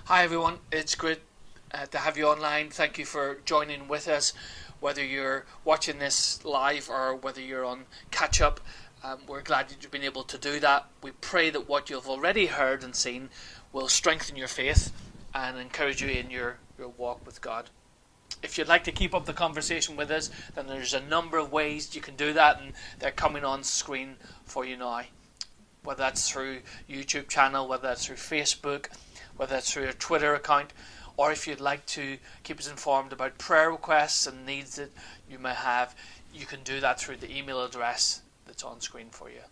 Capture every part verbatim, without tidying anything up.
Hi everyone, it's great uh, to have you online. Thank you for joining with us, whether you're watching this live or whether you're on catch up. Um, we're glad that you've been able to do that. We pray that what you've already heard and seen will strengthen your faith and encourage you in your, your walk with God. If you'd like to keep up the conversation with us, then there's a number of ways you can do that, and they're coming on screen for you now. Whether that's through YouTube channel, whether that's through Facebook, whether that's through your Twitter account, or if you'd like to keep us informed about prayer requests and needs that you may have, you can do that through the email address that's on screen for you.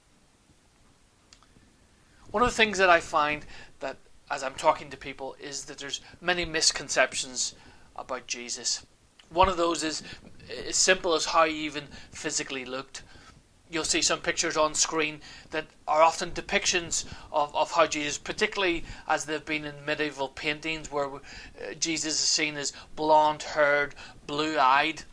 One of the things that I find that as I'm talking to people is that there's many misconceptions about Jesus. One of those is as simple as how he even physically looked. You'll see some pictures on screen that are often depictions of, of how Jesus, particularly as they've been in medieval paintings where uh, Jesus is seen as blonde-haired, blue-eyed,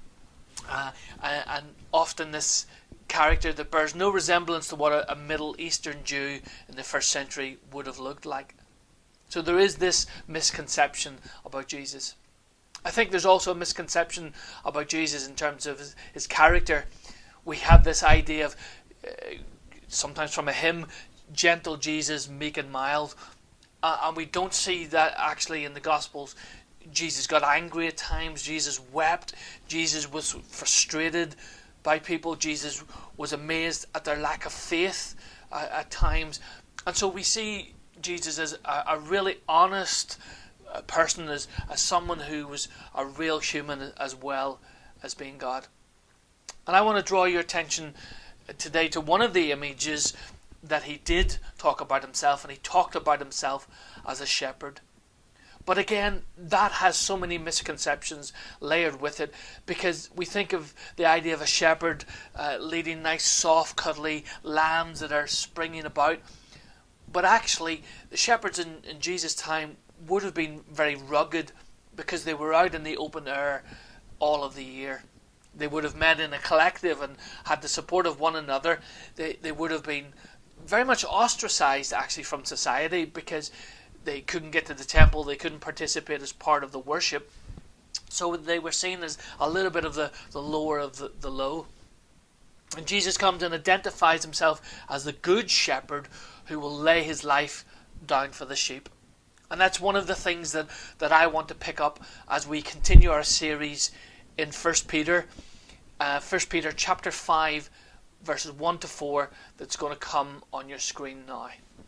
uh, and, and often this character that bears no resemblance to what a, a Middle Eastern Jew in the first century would have looked like. So there is this misconception about Jesus. I think there's also a misconception about Jesus in terms of his, his character. We have this idea of, uh, sometimes from a hymn, gentle Jesus, meek and mild. Uh, and we don't see that actually in the Gospels. Jesus got angry at times. Jesus wept. Jesus was frustrated by people. Jesus was amazed at their lack of faith uh, at times. And so we see Jesus as a, a really honest uh, person, as, as someone who was a real human as well as being God. And I want to draw your attention today to one of the images that he did talk about himself, and he talked about himself as a shepherd. But again, that has so many misconceptions layered with it, because we think of the idea of a shepherd uh, leading nice, soft, cuddly lambs that are springing about. But actually, the shepherds in, in Jesus' time would have been very rugged, because they were out in the open air all of the year. They would have met in a collective and had the support of one another. They they would have been very much ostracized actually from society, because they couldn't get to the temple, they couldn't participate as part of the worship. So they were seen as a little bit of the, the lower of the, the low. And Jesus comes and identifies himself as the good shepherd who will lay his life down for the sheep. And that's one of the things that, that I want to pick up as we continue our series in First Peter, uh, First Peter chapter five, verses one to four, that's going to come on your screen now.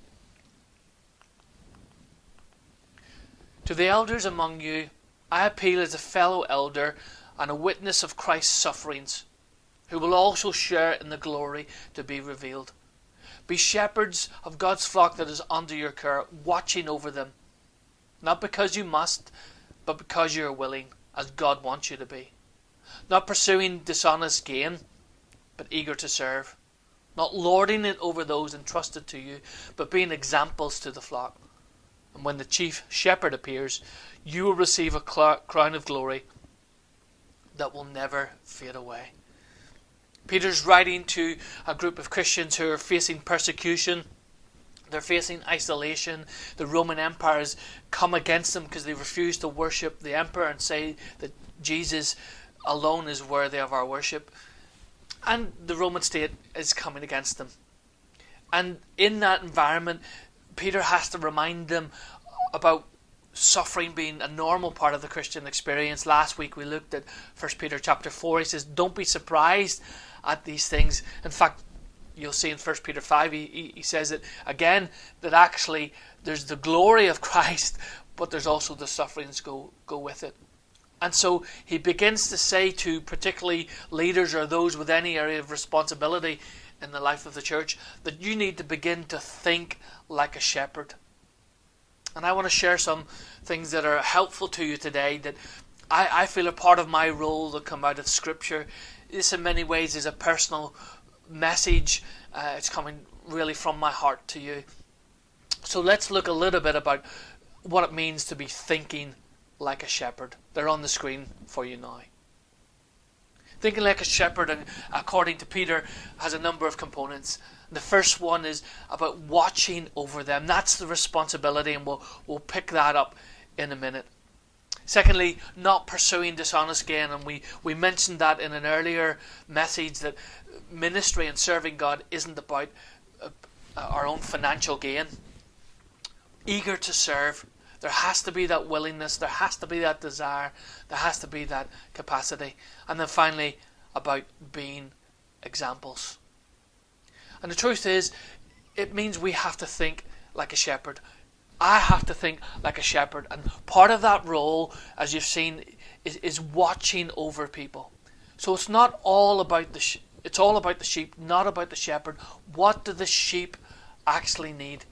To the elders among you, I appeal as a fellow elder and a witness of Christ's sufferings, who will also share in the glory to be revealed. Be shepherds of God's flock that is under your care, watching over them, not because you must, but because you are willing, as God wants you to be. Not pursuing dishonest gain, but eager to serve. Not lording it over those entrusted to you, but being examples to the flock. And when the chief shepherd appears, you will receive a crown of glory that will never fade away. Peter's writing to a group of Christians who are facing persecution. They're facing isolation. The Roman Empire has come against them because they refuse to worship the emperor and say that Jesus alone is worthy of our worship. And the Roman state is coming against them. And in that environment, Peter has to remind them about suffering being a normal part of the Christian experience. Last week we looked at First Peter chapter four. He says, don't be surprised at these things. In fact, you'll see in First Peter five, he, he says it again, that actually there's the glory of Christ, but there's also the sufferings go, go with it. And so he begins to say to particularly leaders or those with any area of responsibility in the life of the church, that you need to begin to think like a shepherd. And I want to share some things that are helpful to you today that I, I feel are part of my role that come out of Scripture. This in many ways is a personal message. Uh, it's coming really from my heart to you. So let's look a little bit about what it means to be thinking like a shepherd. They're on the screen for you now. Thinking like a shepherd, according to Peter, has a number of components. The first one is about watching over them. That's the responsibility, and we'll, we'll pick that up in a minute. Secondly, not pursuing dishonest gain, and we, we mentioned that in an earlier message, that ministry and serving God isn't about uh, our own financial gain. Eager to serve. There has to be that willingness, there has to be that desire, there has to be that capacity. And then finally, about being examples. And the truth is, it means we have to think like a shepherd. I have to think like a shepherd. And part of that role, as you've seen, is, is watching over people. So it's not all about the sh- it's all about the sheep, not about the shepherd. What do the sheep actually need?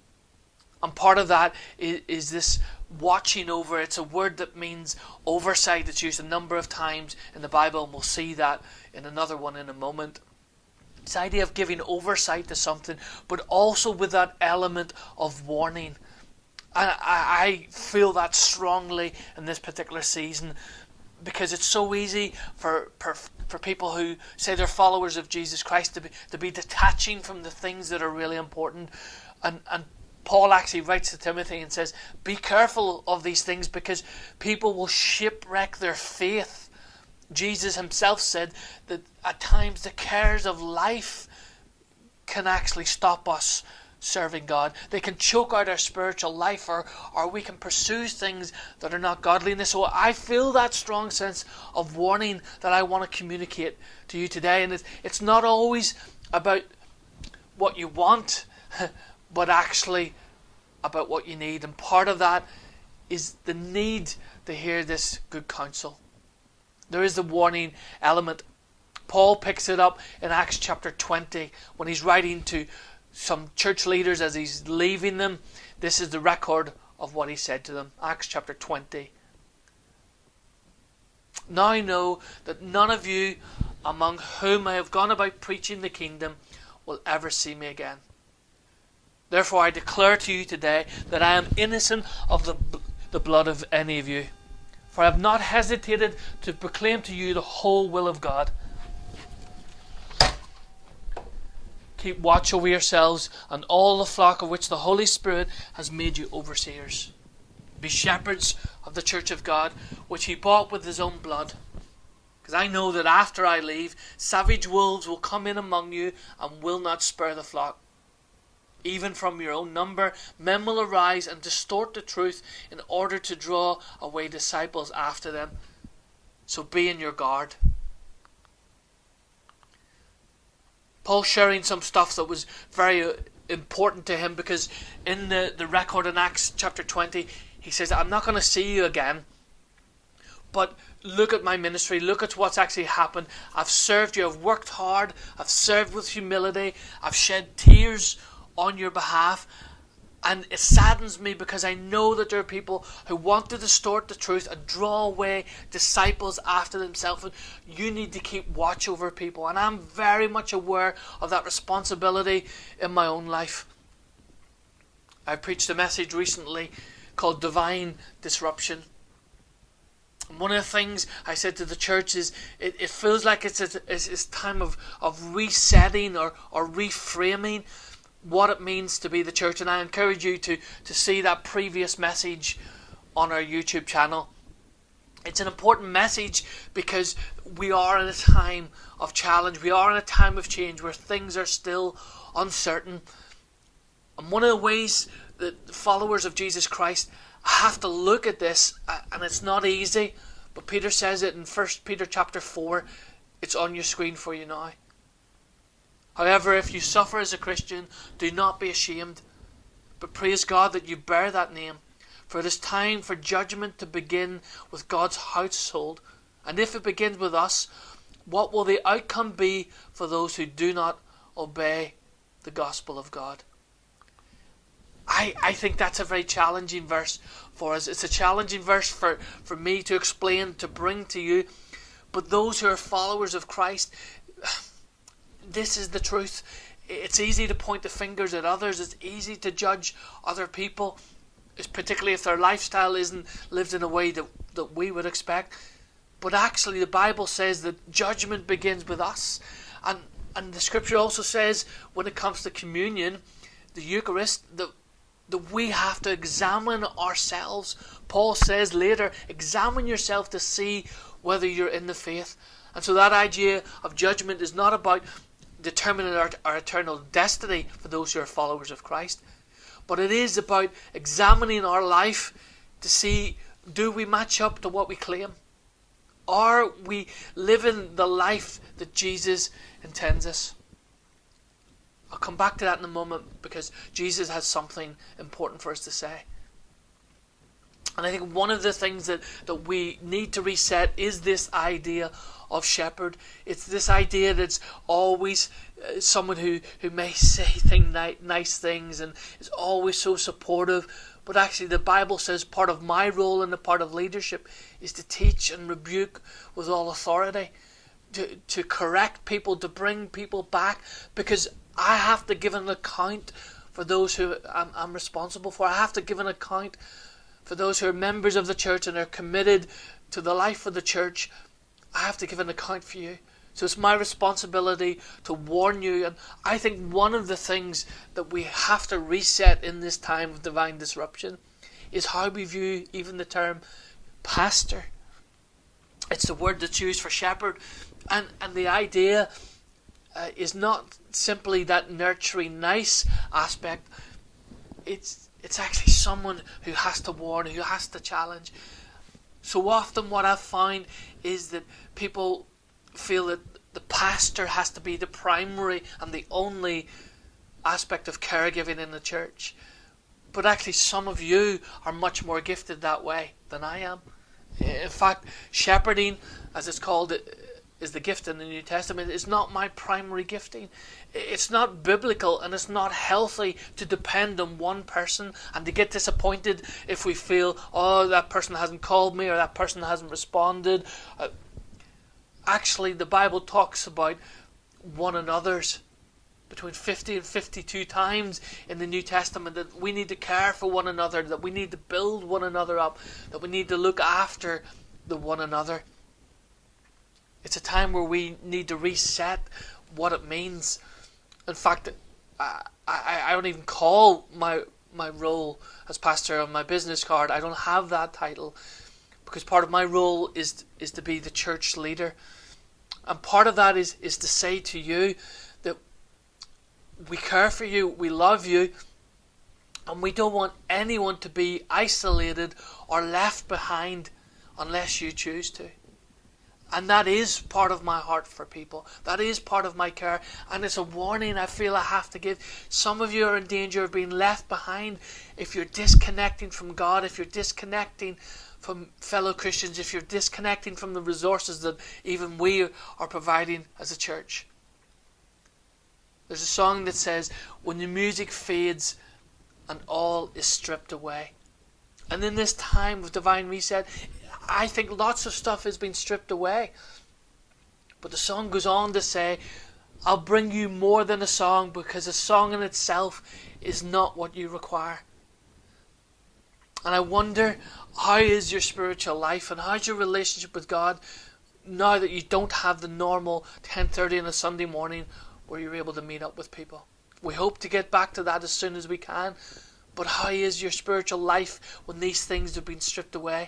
And part of that is, is this watching over. It's a word that means oversight. It's used a number of times in the Bible, and we'll see that in another one in a moment. This idea of giving oversight to something, but also with that element of warning. And I, I feel that strongly in this particular season, because it's so easy for, for for people who say they're followers of Jesus Christ to be to be detaching from the things that are really important. And and Paul actually writes to Timothy and says, be careful of these things, because people will shipwreck their faith. Jesus himself said that at times the cares of life can actually stop us serving God. They can choke out our spiritual life, or, or we can pursue things that are not godliness. So I feel that strong sense of warning that I want to communicate to you today. And it's, it's not always about what you want, but actually about what you need. And part of that is the need to hear this good counsel. There is the warning element. Paul picks it up in Acts chapter twenty when he's writing to some church leaders as he's leaving them. This is the record of what he said to them. Acts chapter twenty. Now I know that none of you among whom I have gone about preaching the kingdom will ever see me again. Therefore I declare to you today that I am innocent of the, the blood of any of you. For I have not hesitated to proclaim to you the whole will of God. Keep watch over yourselves and all the flock of which the Holy Spirit has made you overseers. Be shepherds of the church of God, which he bought with his own blood. Because I know that after I leave, savage wolves will come in among you and will not spare the flock. Even from your own number, men will arise and distort the truth in order to draw away disciples after them. So be in your guard. Paul's sharing some stuff that was very important to him, because in the, the record in Acts chapter twenty, he says, I'm not going to see you again, but look at my ministry, look at what's actually happened. I've served you, I've worked hard, I've served with humility, I've shed tears on your behalf, and it saddens me because I know that there are people who want to distort the truth and draw away disciples after themselves, and you need to keep watch over people. And I'm very much aware of that responsibility in my own life. I preached a message recently called Divine Disruption. And one of the things I said to the church is it, it feels like it's a it's, it's time of, of resetting or, or reframing what it means to be the church. And I encourage you to, to see that previous message on our YouTube channel. It's an important message because we are in a time of challenge. We are in a time of change where things are still uncertain. And one of the ways that the followers of Jesus Christ have to look at this, and it's not easy, but Peter says it in First Peter chapter four. It's on your screen for you now. However, if you suffer as a Christian, do not be ashamed, but praise God that you bear that name. For it is time for judgment to begin with God's household. And if it begins with us, what will the outcome be for those who do not obey the gospel of God? I, I think that's a very challenging verse for us. It's a challenging verse for, for me to explain, to bring to you. But those who are followers of Christ, this is the truth. It's easy to point the fingers at others. It's easy to judge other people, particularly if their lifestyle isn't lived in a way that, that we would expect. But actually the Bible says that judgment begins with us. And And the scripture also says, when it comes to communion, the Eucharist, that, that we have to examine ourselves. Paul says later, examine yourself to see whether you're in the faith. And so that idea of judgment is not about determining our, our eternal destiny for those who are followers of Christ, but it is about examining our life to see, do we match up to what we claim? Are we living the life that Jesus intends us? I'll come back to that in a moment, because Jesus has something important for us to say. And I think one of the things that, that we need to reset is this idea of shepherd. It's this idea that's always uh, someone who, who may say thing, ni- nice things and is always so supportive. But actually the Bible says part of my role and the part of leadership is to teach and rebuke with all authority. To, to correct people, to bring people back. Because I have to give an account for those who I'm, I'm responsible for. I have to give an account for those who are members of the church and are committed to the life of the church. I have to give an account for you. So it's my responsibility to warn you. And I think one of the things that we have to reset in this time of divine disruption is how we view even the term pastor. It's the word that's used for shepherd. And, and the idea uh, is not simply that nurturing, nice aspect. It's It's actually someone who has to warn, who has to challenge. So often what I've found is that people feel that the pastor has to be the primary and the only aspect of caregiving in the church. But actually some of you are much more gifted that way than I am. In fact, shepherding, as it's called, is the gift in the New Testament. It's not my primary gifting. It's not biblical and it's not healthy to depend on one person and to get disappointed if we feel, oh, that person hasn't called me or that person hasn't responded. Uh, actually, the Bible talks about one another's between fifty and fifty-two times in the New Testament, that we need to care for one another, that we need to build one another up, that we need to look after the one another. It's a time where we need to reset what it means. In fact, I, I, I don't even call my my role as pastor on my business card. I don't have that title, because part of my role is is to be the church leader. And part of that is, is to say to you that we care for you, we love you, and we don't want anyone to be isolated or left behind unless you choose to. And that is part of my heart for people. That is part of my care. And it's a warning I feel I have to give. Some of you are in danger of being left behind if you're disconnecting from God, if you're disconnecting from fellow Christians, if you're disconnecting from the resources that even we are providing as a church. There's a song that says, when the music fades and all is stripped away. And in this time of divine reset, I think lots of stuff has been stripped away. But the song goes on to say, I'll bring you more than a song, because a song in itself is not what you require. And I wonder, how is your spiritual life and how's your relationship with God now that you don't have the normal ten thirty on a Sunday morning where you're able to meet up with people? We hope to get back to that as soon as we can. But how is your spiritual life when these things have been stripped away?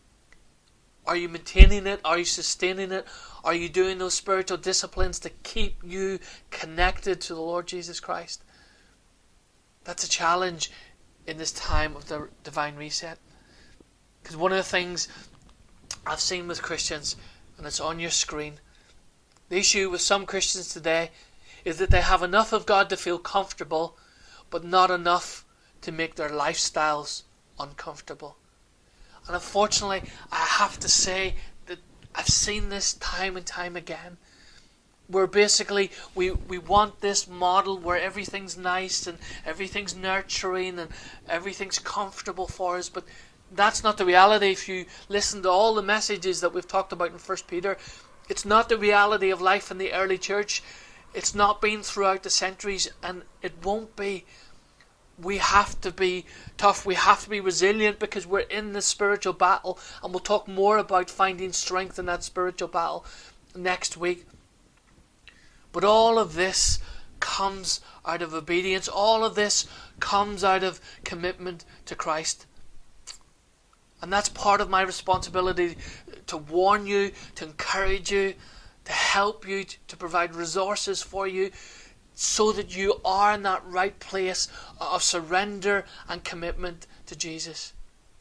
Are you maintaining it? Are you sustaining it? Are you doing those spiritual disciplines to keep you connected to the Lord Jesus Christ? That's a challenge in this time of the divine reset. Because one of the things I've seen with Christians, and it's on your screen, the issue with some Christians today is that they have enough of God to feel comfortable, but not enough to make their lifestyles uncomfortable. And unfortunately, I have to say that I've seen this time and time again, where basically we, we want this model where everything's nice and everything's nurturing and everything's comfortable for us, but that's not the reality. If you listen to all the messages that we've talked about in First Peter, it's not the reality of life in the early church. It's not been throughout the centuries, and it won't be. We have to be tough. We have to be resilient, because we're in this spiritual battle, and we'll talk more about finding strength in that spiritual battle next week. But all of this comes out of obedience. All of this comes out of commitment to Christ. And that's part of my responsibility, to warn you, to encourage you, to help you, to provide resources for you, so that you are in that right place of surrender and commitment to Jesus.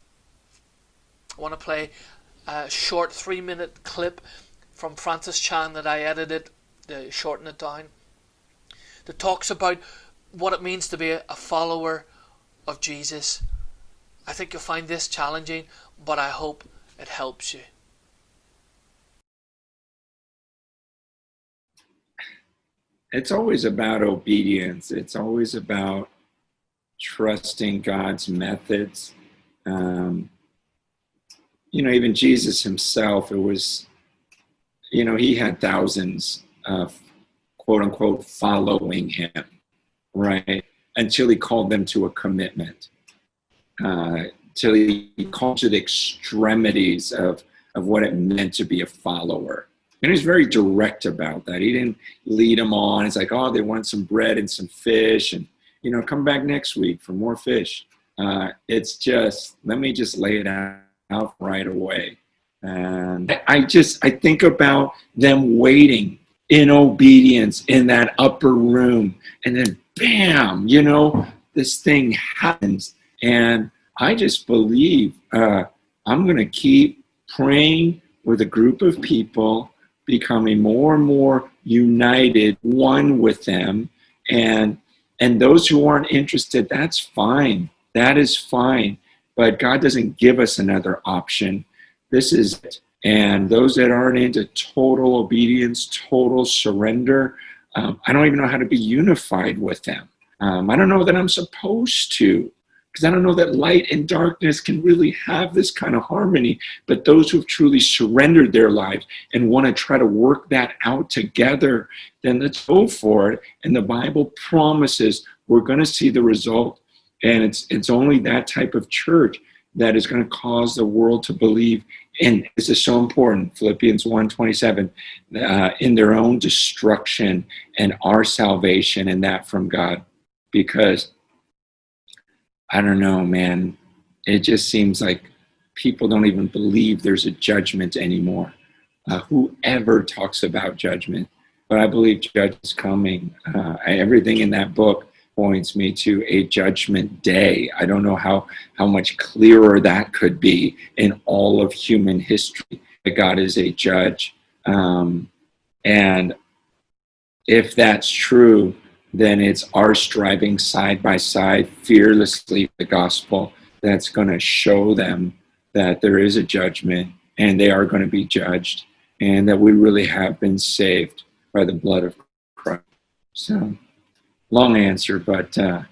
I want to play a short three minute clip from Francis Chan that I edited, to shorten it down, that talks about what it means to be a follower of Jesus. I think you'll find this challenging, but I hope it helps you. It's always about obedience. It's always about trusting God's methods. Um, you know, even Jesus himself, it was, you know, he had thousands of quote unquote following him, right? Until he called them to a commitment. Uh, till he called to the extremities of, of what it meant to be a follower. And he was very direct about that. He didn't lead them on. It's like, oh, they want some bread and some fish, and, you know, come back next week for more fish. Uh, it's just, let me just lay it out right away. And I, I just, I think about them waiting in obedience in that upper room, and then bam, you know, this thing happens. And I just believe uh, I'm going to keep praying with a group of people, becoming more and more united, one with them. And and those who aren't interested, that's fine. That is fine. But God doesn't give us another option. This is it. And those that aren't into total obedience, total surrender, um, I don't even know how to be unified with them. Um, I don't know that I'm supposed to, because I don't know that light and darkness can really have this kind of harmony. But those who have truly surrendered their lives and want to try to work that out together, then let's go for it. And the Bible promises we're going to see the result. And it's it's only that type of church that is going to cause the world to believe. And this is so important, Philippians one twenty-seven, uh, in their own destruction and our salvation, and that from God. Because I don't know, man. It just seems like people don't even believe there's a judgment anymore. Uh, whoever talks about judgment. But I believe judgment is coming. Uh, everything in that book points me to a judgment day. I don't know how, how much clearer that could be in all of human history, that God is a judge. Um, and if that's true, then it's our striving side by side fearlessly the gospel that's going to show them that there is a judgment and they are going to be judged, and that we really have been saved by the blood of Christ. So, long answer, but uh,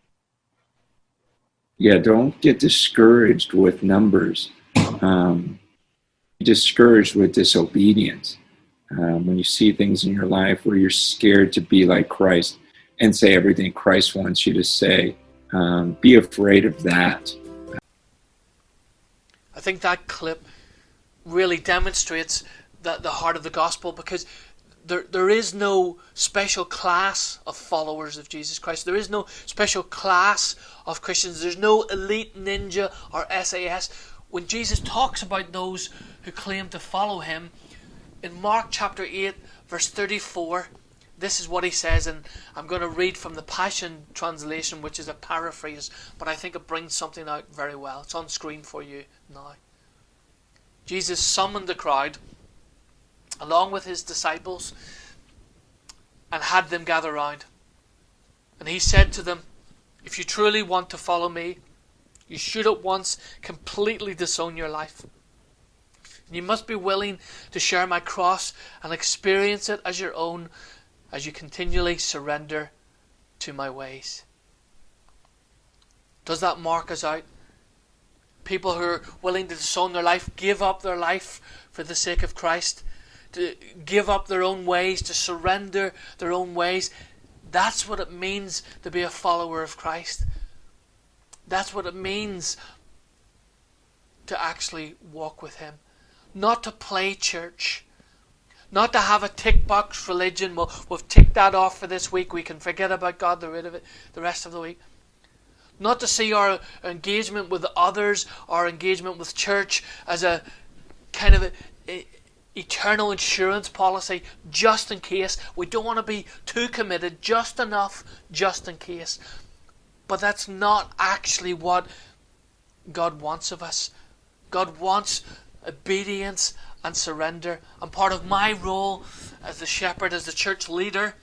yeah, don't get discouraged with numbers. Um, be discouraged with disobedience. Um, when you see things in your life where you're scared to be like Christ and say everything Christ wants you to say, um, be afraid of that. I think that clip really demonstrates that the heart of the gospel, because there there is no special class of followers of Jesus Christ. There is no special class of Christians. There's no elite ninja or S A S. When Jesus talks about those who claim to follow him, in Mark chapter eight, verse thirty-four, this is what he says, and I'm going to read from the Passion Translation, which is a paraphrase, but I think it brings something out very well. It's on screen for you now. Jesus summoned the crowd along with his disciples and had them gather round. And he said to them, if you truly want to follow me, you should at once completely disown your life. And you must be willing to share my cross and experience it as your own, as you continually surrender to my ways. Does that mark us out? People who are willing to disown their life, give up their life for the sake of Christ, to give up their own ways, to surrender their own ways. That's what it means to be a follower of Christ. That's what it means to actually walk with him. Not to play church, Not to have a tick box religion. We'll, we've ticked that off for this week. We can forget about God the rid of it the rest of the week. Not to see our engagement with others, our engagement with church as a kind of a, a eternal insurance policy, just in case. We don't want to be too committed, just enough, just in case. But that's not actually what God wants of us. God wants obedience and surrender. And part of my role as the shepherd, as the church leader,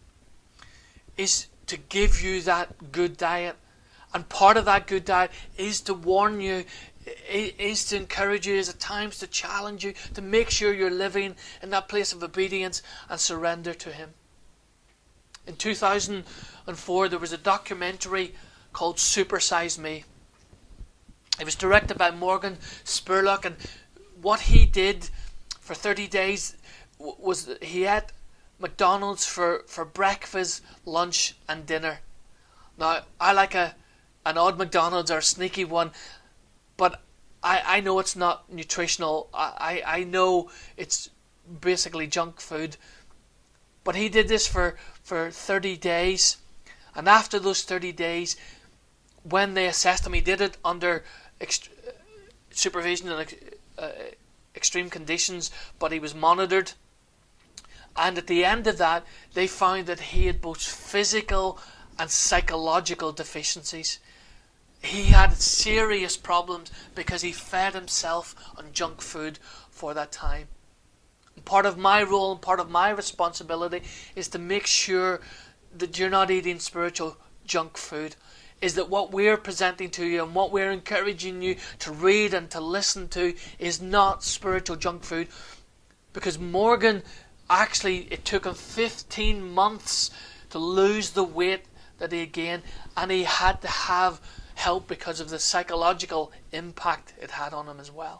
is to give you that good diet. And part of that good diet is to warn you, is to encourage you, is at times to challenge you, to make sure you're living in that place of obedience and surrender to Him. In two thousand four, there was a documentary called Super Size Me. It was directed by Morgan Spurlock, and what he did for thirty days was he ate McDonald's for, for breakfast, lunch and dinner. Now, I like a an odd McDonald's or a sneaky one, but I, I know it's not nutritional. I, I, I know it's basically junk food. But he did this for, for thirty days. And after those thirty days, when they assessed him, he did it under ext- supervision and uh, extreme conditions, but he was monitored. And at the end of that, they found that he had both physical and psychological deficiencies. He had serious problems because he fed himself on junk food for that time. And part of my role and part of my responsibility is to make sure that you're not eating spiritual junk food. Is that what we're presenting to you and what we're encouraging you to read and to listen to is not spiritual junk food. Because Morgan, actually, it took him fifteen months to lose the weight that he gained, and he had to have help because of the psychological impact it had on him as well.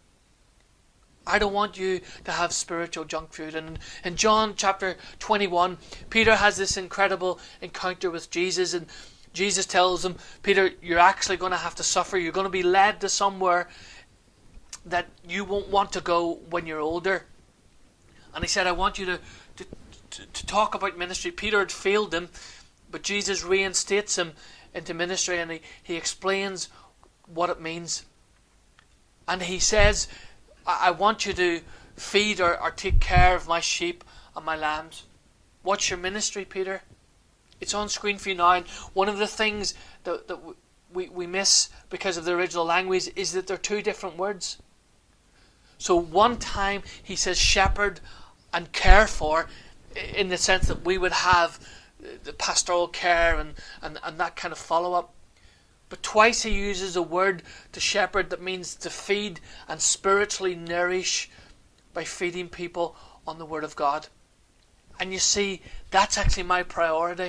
I don't want you to have spiritual junk food. And in John chapter twenty-one, Peter has this incredible encounter with Jesus, and Jesus tells him, Peter, you're actually going to have to suffer. You're going to be led to somewhere that you won't want to go when you're older. And he said, I want you to, to, to, to talk about ministry. Peter had failed him, but Jesus reinstates him into ministry, and he, he explains what it means. And he says, I, I want you to feed or, or take care of my sheep and my lambs. What's your ministry, Peter? It's on screen for you now. And one of the things that, that we, we miss because of the original language is that they're two different words. So one time he says shepherd and care for, in the sense that we would have the pastoral care and, and, and that kind of follow-up. But twice he uses a word to shepherd that means to feed and spiritually nourish by feeding people on the Word of God. And you see, that's actually my priority.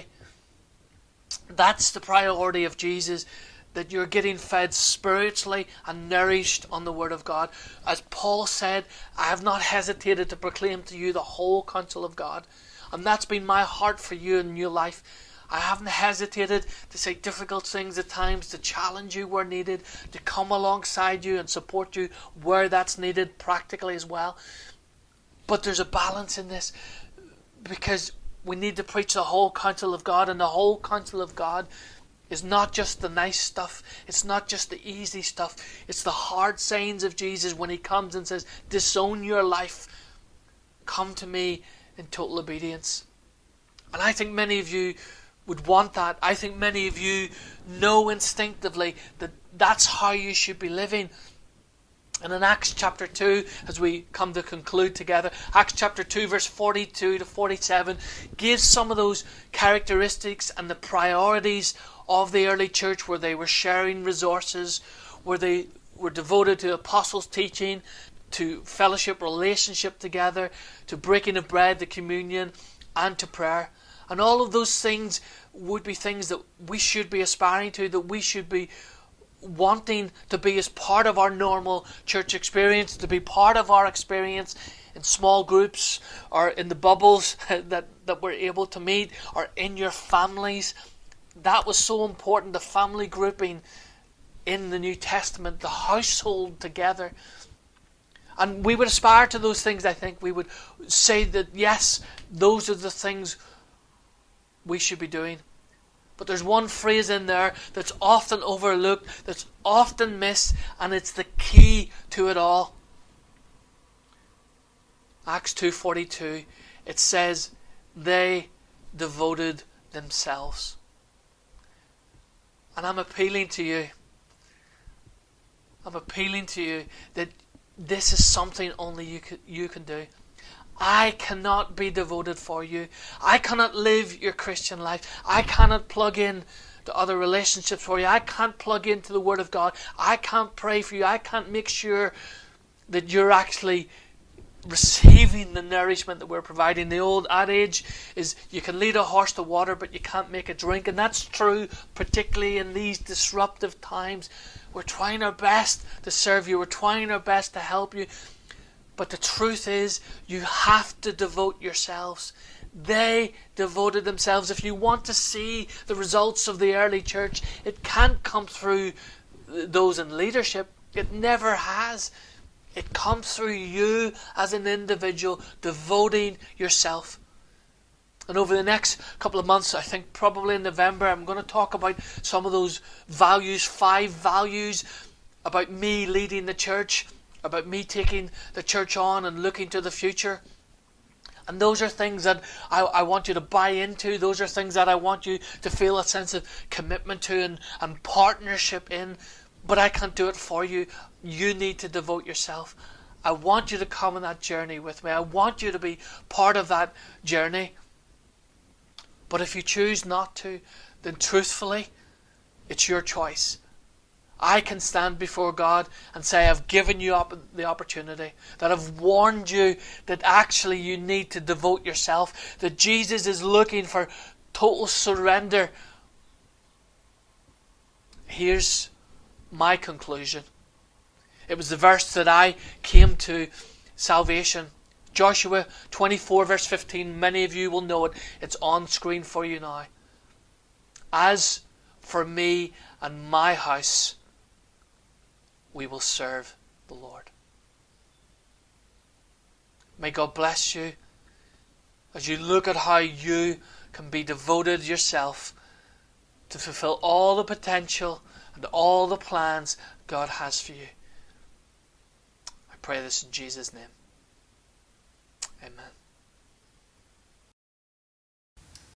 That's the priority of Jesus, that you're getting fed spiritually and nourished on the Word of God. As Paul said, I have not hesitated to proclaim to you the whole counsel of God. And that's been my heart for you in your life. I haven't hesitated to say difficult things at times, to challenge you where needed, to come alongside you and support you where that's needed practically as well. But there's a balance in this, because we need to preach the whole counsel of God, and the whole counsel of God is not just the nice stuff. It's not just the easy stuff. It's the hard sayings of Jesus when he comes and says, disown your life. Come to me in total obedience. And I think many of you would want that. I think many of you know instinctively that that's how you should be living. And in Acts chapter two, as we come to conclude together, Acts chapter two verse forty-two to forty-seven gives some of those characteristics and the priorities of the early church, where they were sharing resources, where they were devoted to apostles' teaching, to fellowship, relationship together, to breaking of bread, to communion, and to prayer. And all of those things would be things that we should be aspiring to, that we should be wanting to be as part of our normal church experience, to be part of our experience in small groups or in the bubbles that, that we're able to meet, or in your families. That was so important, the family grouping in the New Testament, the household together. And we would aspire to those things, I think. We would say that, yes, those are the things we should be doing. But there's one phrase in there that's often overlooked, that's often missed, and it's the key to it all. Acts two forty-two, it says, they devoted themselves. And I'm appealing to you. I'm appealing to you that this is something only you can, you can do. I cannot be devoted for you. I cannot live your Christian life. I cannot plug in to other relationships for you. I can't plug into the Word of God. I can't pray for you. I can't make sure that you're actually receiving the nourishment that we're providing. The old adage is you can lead a horse to water, but you can't make it drink. And that's true, particularly in these disruptive times. We're trying our best to serve you. We're trying our best to help you. But the truth is, you have to devote yourselves. They devoted themselves. If you want to see the results of the early church, it can't come through those in leadership. It never has. It comes through you as an individual devoting yourself. And over the next couple of months, I think probably in November, I'm going to talk about some of those values, five values about me leading the church, about me taking the church on and looking to the future. And those are things that I, I want you to buy into. Those are things that I want you to feel a sense of commitment to and, and partnership in. But I can't do it for you. You need to devote yourself. I want you to come on that journey with me. I want you to be part of that journey. But if you choose not to, then truthfully, it's your choice. I can stand before God and say I've given you up the opportunity, that I've warned you that actually you need to devote yourself, that Jesus is looking for total surrender. Here's my conclusion. It was the verse that I came to salvation. Joshua twenty-four verse fifteen. Many of you will know it. It's on screen for you now. As for me and my house, we will serve the Lord. May God bless you as you look at how you can be devoted yourself to fulfill all the potential and all the plans God has for you. I pray this in Jesus' name. Amen.